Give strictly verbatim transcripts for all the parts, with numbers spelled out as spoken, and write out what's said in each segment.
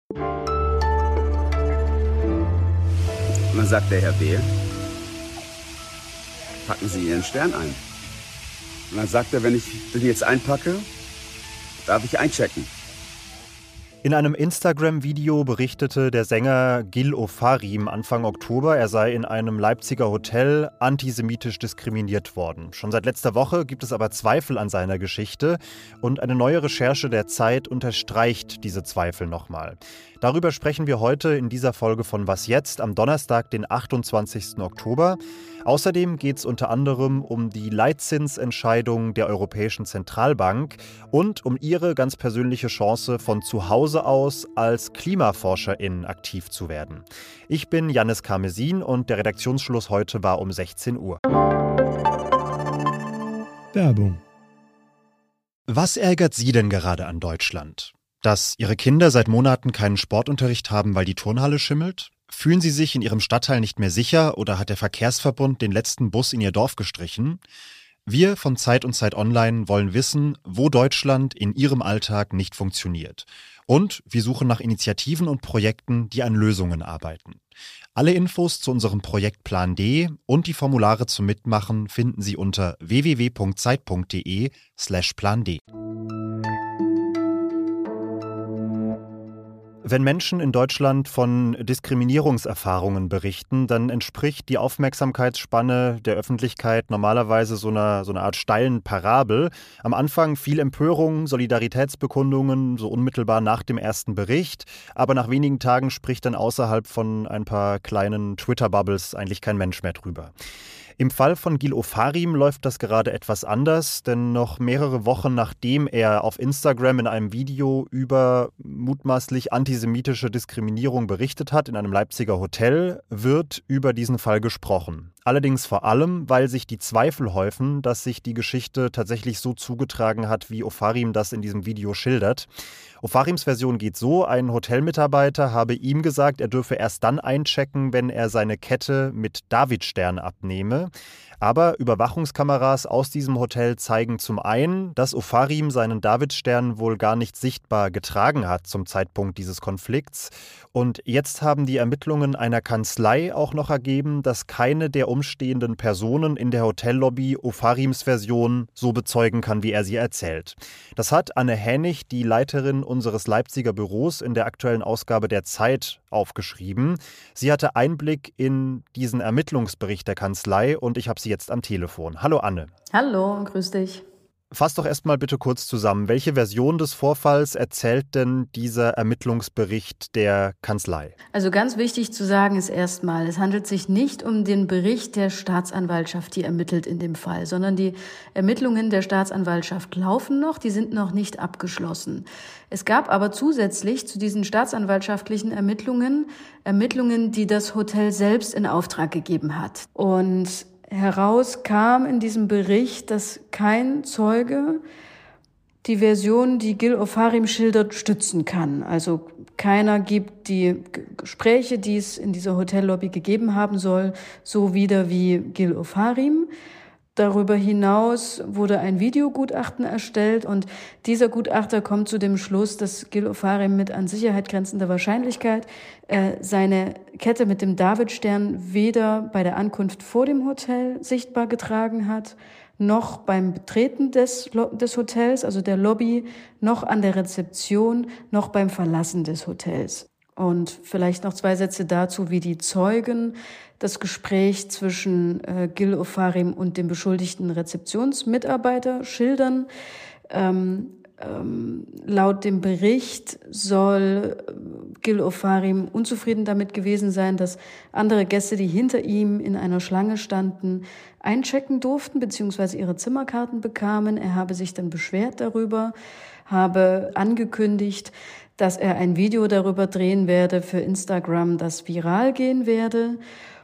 Und dann sagt der Herr B., packen Sie Ihren Stern ein. Und dann sagt er, wenn ich den jetzt einpacke, darf ich einchecken. In einem Instagram-Video berichtete der Sänger Gil Ofarim Anfang Oktober, er sei in einem Leipziger Hotel antisemitisch diskriminiert worden. Schon seit letzter Woche gibt es aber Zweifel an seiner Geschichte und eine neue Recherche der Zeit unterstreicht diese Zweifel nochmal. Darüber sprechen wir heute in dieser Folge von Was jetzt am Donnerstag, den achtundzwanzigsten Oktober. Außerdem geht es unter anderem um die Leitzinsentscheidung der Europäischen Zentralbank und um ihre ganz persönliche Chance, von zu Hause aus als KlimaforscherInnen aktiv zu werden. Ich bin Jannis Karmesin und der Redaktionsschluss heute war um sechzehn Uhr. Werbung. Was ärgert Sie denn gerade an Deutschland? Dass Ihre Kinder seit Monaten keinen Sportunterricht haben, weil die Turnhalle schimmelt? Fühlen Sie sich in Ihrem Stadtteil nicht mehr sicher oder hat der Verkehrsverbund den letzten Bus in Ihr Dorf gestrichen? Wir von Zeit und Zeit Online wollen wissen, wo Deutschland in Ihrem Alltag nicht funktioniert. Und wir suchen nach Initiativen und Projekten, die an Lösungen arbeiten. Alle Infos zu unserem Projekt Plan D und die Formulare zum Mitmachen finden Sie unter w w w punkt zeit punkt d e slash plan d. Wenn Menschen in Deutschland von Diskriminierungserfahrungen berichten, dann entspricht die Aufmerksamkeitsspanne der Öffentlichkeit normalerweise so einer, so einer Art steilen Parabel. Am Anfang viel Empörung, Solidaritätsbekundungen, so unmittelbar nach dem ersten Bericht. Aber nach wenigen Tagen spricht dann außerhalb von ein paar kleinen Twitter-Bubbles eigentlich kein Mensch mehr drüber. Im Fall von Gil Ofarim läuft das gerade etwas anders, denn noch mehrere Wochen nachdem er auf Instagram in einem Video über mutmaßlich antisemitische Diskriminierung berichtet hat in einem Leipziger Hotel, wird über diesen Fall gesprochen. Allerdings vor allem, weil sich die Zweifel häufen, dass sich die Geschichte tatsächlich so zugetragen hat, wie Ofarim das in diesem Video schildert. Ofarims Version geht so: Ein Hotelmitarbeiter habe ihm gesagt, er dürfe erst dann einchecken, wenn er seine Kette mit Davidstern abnehme. Aber Überwachungskameras aus diesem Hotel zeigen zum einen, dass Ofarim seinen Davidstern wohl gar nicht sichtbar getragen hat zum Zeitpunkt dieses Konflikts. Und jetzt haben die Ermittlungen einer Kanzlei auch noch ergeben, dass keine der umstehenden Personen in der Hotellobby Ofarims Version so bezeugen kann, wie er sie erzählt. Das hat Anne Hänig, die Leiterin unseres Leipziger Büros, in der aktuellen Ausgabe der Zeit aufgeschrieben. Sie hatte Einblick in diesen Ermittlungsbericht der Kanzlei und ich habe sie jetzt am Telefon. Hallo Anne. Hallo, grüß dich. Fass doch erstmal bitte kurz zusammen. Welche Version des Vorfalls erzählt denn dieser Ermittlungsbericht der Kanzlei? Also ganz wichtig zu sagen ist erstmal, es handelt sich nicht um den Bericht der Staatsanwaltschaft, die ermittelt in dem Fall, sondern die Ermittlungen der Staatsanwaltschaft laufen noch, die sind noch nicht abgeschlossen. Es gab aber zusätzlich zu diesen staatsanwaltschaftlichen Ermittlungen Ermittlungen, die das Hotel selbst in Auftrag gegeben hat. Und heraus kam in diesem Bericht, dass kein Zeuge die Version, die Gil Ofarim schildert, stützen kann. Also keiner gibt die Gespräche, die es in dieser Hotellobby gegeben haben soll, so wieder wie Gil Ofarim. Darüber hinaus wurde ein Videogutachten erstellt und dieser Gutachter kommt zu dem Schluss, dass Gil Ofarim mit an Sicherheit grenzender Wahrscheinlichkeit äh, seine Kette mit dem Davidstern weder bei der Ankunft vor dem Hotel sichtbar getragen hat, noch beim Betreten des, des Hotels, also der Lobby, noch an der Rezeption, noch beim Verlassen des Hotels. Und vielleicht noch zwei Sätze dazu, wie die Zeugen das Gespräch zwischen äh, Gil Ofarim und dem beschuldigten Rezeptionsmitarbeiter schildern. Ähm, ähm, laut dem Bericht soll Gil Ofarim unzufrieden damit gewesen sein, dass andere Gäste, die hinter ihm in einer Schlange standen, einchecken durften bzw. ihre Zimmerkarten bekamen. Er habe sich dann beschwert darüber, habe angekündigt, dass er ein Video darüber drehen werde für Instagram, das viral gehen werde.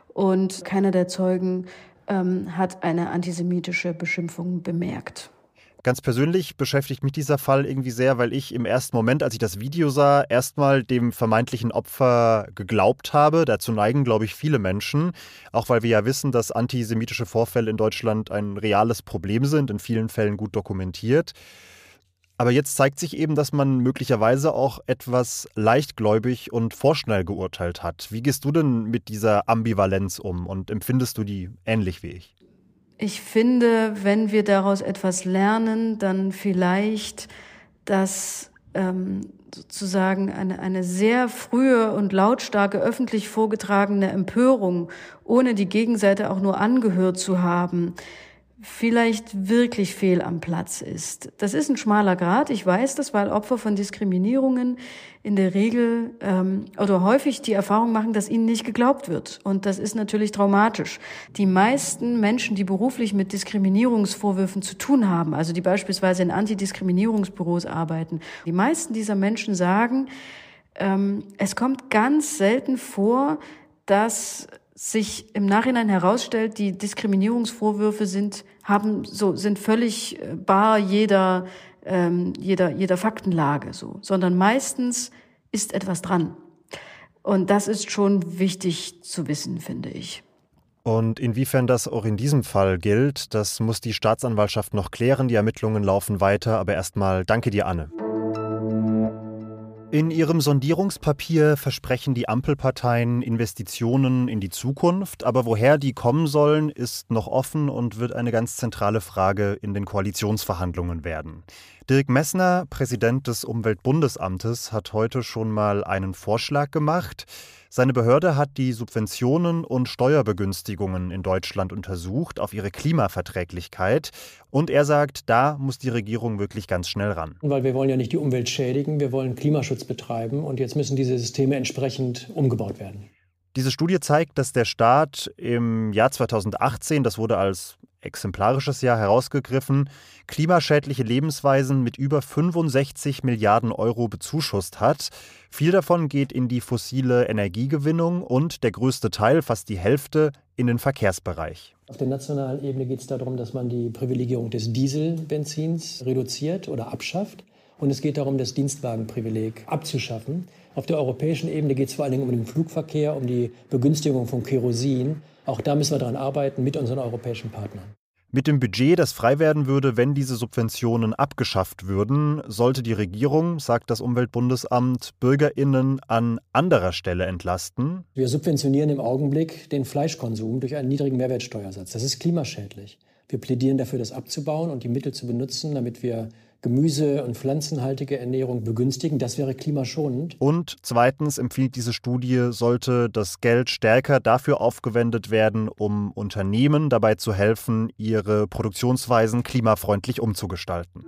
Und keiner der Zeugen ähm, hat eine antisemitische Beschimpfung bemerkt. Ganz persönlich beschäftigt mich dieser Fall irgendwie sehr, weil ich im ersten Moment, als ich das Video sah, erstmal dem vermeintlichen Opfer geglaubt habe. Dazu neigen, glaube ich, viele Menschen. Auch weil wir ja wissen, dass antisemitische Vorfälle in Deutschland ein reales Problem sind, in vielen Fällen gut dokumentiert. Aber jetzt zeigt sich eben, dass man möglicherweise auch etwas leichtgläubig und vorschnell geurteilt hat. Wie gehst du denn mit dieser Ambivalenz um und empfindest du die ähnlich wie ich? Ich finde, wenn wir daraus etwas lernen, dann vielleicht, dass ähm, sozusagen eine, eine sehr frühe und lautstarke öffentlich vorgetragene Empörung, ohne die Gegenseite auch nur angehört zu haben, vielleicht wirklich fehl am Platz ist. Das ist ein schmaler Grat, ich weiß das, weil Opfer von Diskriminierungen in der Regel ähm, oder häufig die Erfahrung machen, dass ihnen nicht geglaubt wird. Und das ist natürlich traumatisch. Die meisten Menschen, die beruflich mit Diskriminierungsvorwürfen zu tun haben, also die beispielsweise in Antidiskriminierungsbüros arbeiten, die meisten dieser Menschen sagen, ähm, es kommt ganz selten vor, dass sich im Nachhinein herausstellt, die Diskriminierungsvorwürfe sind haben so sind völlig bar jeder ähm, jeder jeder Faktenlage so, sondern meistens ist etwas dran. Und das ist schon wichtig zu wissen, finde ich. Und inwiefern das auch in diesem Fall gilt, das muss die Staatsanwaltschaft noch klären. Die Ermittlungen laufen weiter, aber erstmal danke dir, Anne. In ihrem Sondierungspapier versprechen die Ampelparteien Investitionen in die Zukunft, aber woher die kommen sollen, ist noch offen und wird eine ganz zentrale Frage in den Koalitionsverhandlungen werden. Dirk Messner, Präsident des Umweltbundesamtes, hat heute schon mal einen Vorschlag gemacht. Seine Behörde hat die Subventionen und Steuerbegünstigungen in Deutschland untersucht auf ihre Klimaverträglichkeit. Und er sagt, da muss die Regierung wirklich ganz schnell ran. Weil wir wollen ja nicht die Umwelt schädigen, wir wollen Klimaschutz betreiben und jetzt müssen diese Systeme entsprechend umgebaut werden. Diese Studie zeigt, dass der Staat im Jahr zweitausendachtzehn, das wurde als exemplarisches Jahr herausgegriffen, klimaschädliche Lebensweisen mit über fünfundsechzig Milliarden Euro bezuschusst hat. Viel davon geht in die fossile Energiegewinnung und der größte Teil, fast die Hälfte, in den Verkehrsbereich. Auf der nationalen Ebene geht es darum, dass man die Privilegierung des Dieselbenzins reduziert oder abschafft. Und es geht darum, das Dienstwagenprivileg abzuschaffen. Auf der europäischen Ebene geht es vor allen Dingen um den Flugverkehr, um die Begünstigung von Kerosin. Auch da müssen wir daran arbeiten mit unseren europäischen Partnern. Mit dem Budget, das frei werden würde, wenn diese Subventionen abgeschafft würden, sollte die Regierung, sagt das Umweltbundesamt, BürgerInnen an anderer Stelle entlasten. Wir subventionieren im Augenblick den Fleischkonsum durch einen niedrigen Mehrwertsteuersatz. Das ist klimaschädlich. Wir plädieren dafür, das abzubauen und die Mittel zu benutzen, damit wir Gemüse- und pflanzenhaltige Ernährung begünstigen. Das wäre klimaschonend. Und zweitens empfiehlt diese Studie, sollte das Geld stärker dafür aufgewendet werden, um Unternehmen dabei zu helfen, ihre Produktionsweisen klimafreundlich umzugestalten.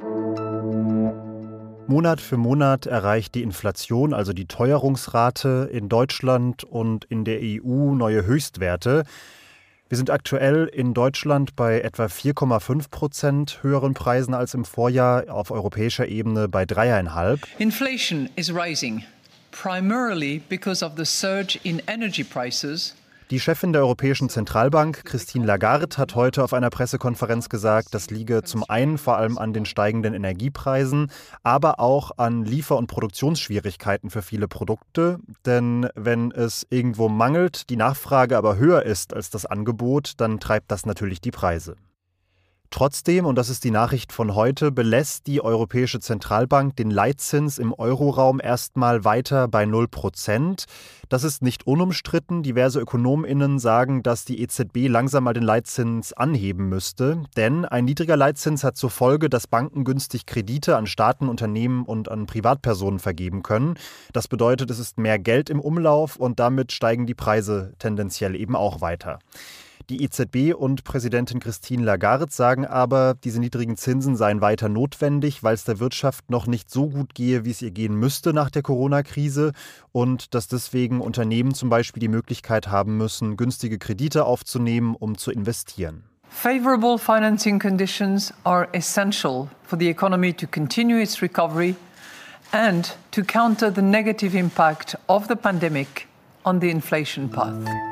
Monat für Monat erreicht die Inflation, also die Teuerungsrate, in Deutschland und in der E U neue Höchstwerte. Wir sind aktuell in Deutschland bei etwa vier Komma fünf Prozent höheren Preisen als im Vorjahr, auf europäischer Ebene bei drei Komma fünf. Inflation is rising, primarily because of the surge in energy prices. Die Chefin der Europäischen Zentralbank, Christine Lagarde, hat heute auf einer Pressekonferenz gesagt, das liege zum einen vor allem an den steigenden Energiepreisen, aber auch an Liefer- und Produktionsschwierigkeiten für viele Produkte. Denn wenn es irgendwo mangelt, die Nachfrage aber höher ist als das Angebot, dann treibt das natürlich die Preise. Trotzdem, und das ist die Nachricht von heute, belässt die Europäische Zentralbank den Leitzins im Euroraum erstmal weiter bei null Prozent. Das ist nicht unumstritten. Diverse ÖkonomInnen sagen, dass die E Z B langsam mal den Leitzins anheben müsste. Denn ein niedriger Leitzins hat zur Folge, dass Banken günstig Kredite an Staaten, Unternehmen und an Privatpersonen vergeben können. Das bedeutet, es ist mehr Geld im Umlauf und damit steigen die Preise tendenziell eben auch weiter. Die E Z B und Präsidentin Christine Lagarde sagen aber, diese niedrigen Zinsen seien weiter notwendig, weil es der Wirtschaft noch nicht so gut gehe, wie es ihr gehen müsste nach der Corona-Krise und dass deswegen Unternehmen zum Beispiel die Möglichkeit haben müssen, günstige Kredite aufzunehmen, um zu investieren. Favorable financing conditions are essential for the economy to continue its recovery and to counter the negative impact of the pandemic on the inflation path.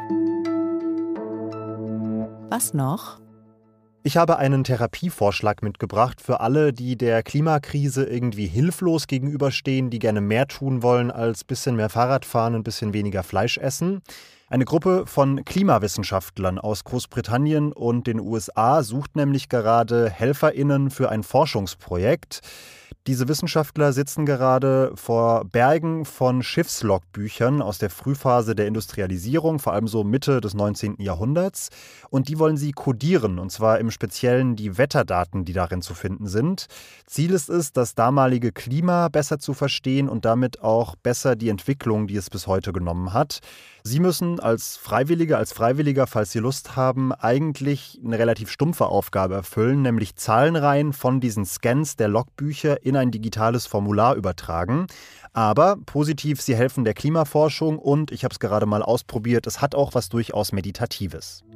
Was noch? Ich habe einen Therapievorschlag mitgebracht für alle, die der Klimakrise irgendwie hilflos gegenüberstehen, die gerne mehr tun wollen als ein bisschen mehr Fahrrad fahren und ein bisschen weniger Fleisch essen. Eine Gruppe von Klimawissenschaftlern aus Großbritannien und den U S A sucht nämlich gerade HelferInnen für ein Forschungsprojekt. Diese Wissenschaftler sitzen gerade vor Bergen von Schiffslogbüchern aus der Frühphase der Industrialisierung, vor allem so Mitte des neunzehnten Jahrhunderts. Und die wollen sie kodieren, und zwar im Speziellen die Wetterdaten, die darin zu finden sind. Ziel ist es, das damalige Klima besser zu verstehen und damit auch besser die Entwicklung, die es bis heute genommen hat. Sie müssen als Freiwillige, als Freiwilliger, falls Sie Lust haben, eigentlich eine relativ stumpfe Aufgabe erfüllen, nämlich Zahlenreihen von diesen Scans der Logbücher in ein digitales Formular übertragen. Aber positiv, sie helfen der Klimaforschung und, ich habe es gerade mal ausprobiert, es hat auch was durchaus Meditatives.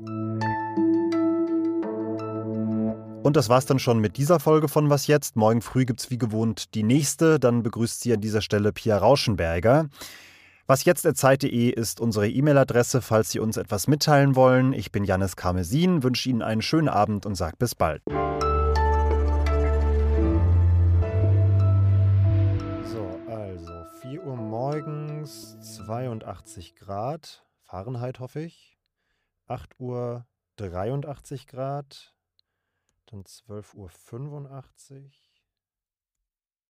Und das war's dann schon mit dieser Folge von Was jetzt? Morgen früh gibt's wie gewohnt die nächste, dann begrüßt sie an dieser Stelle Pia Rauschenberger. wasjetzt.zeit punkt de ist unsere E-Mail-Adresse, falls Sie uns etwas mitteilen wollen. Ich bin Jannis Karmesin, wünsche Ihnen einen schönen Abend und sage bis bald. So, also vier Uhr morgens, zweiundachtzig Grad, Fahrenheit hoffe ich, acht Uhr dreiundachtzig Grad, dann zwölf Uhr fünfundachtzig.